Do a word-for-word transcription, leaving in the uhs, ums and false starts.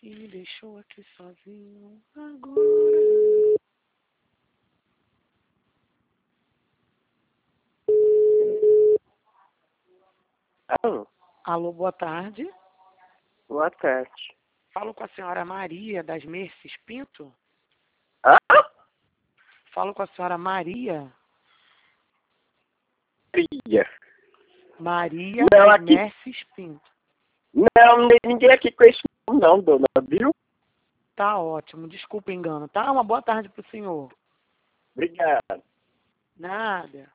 E me deixou aqui sozinho agora. Alô, Alô, boa tarde. boa tarde. Falo com a senhora Maria das Merces Pinto? Ah, Falo com a senhora Maria? Maria. Maria Não, das aqui- Merces Pinto. Não, não tem ninguém aqui com esse nome não, dona, viu? Tá ótimo, desculpa o engano, tá? Uma boa tarde pro senhor. Obrigado. Nada.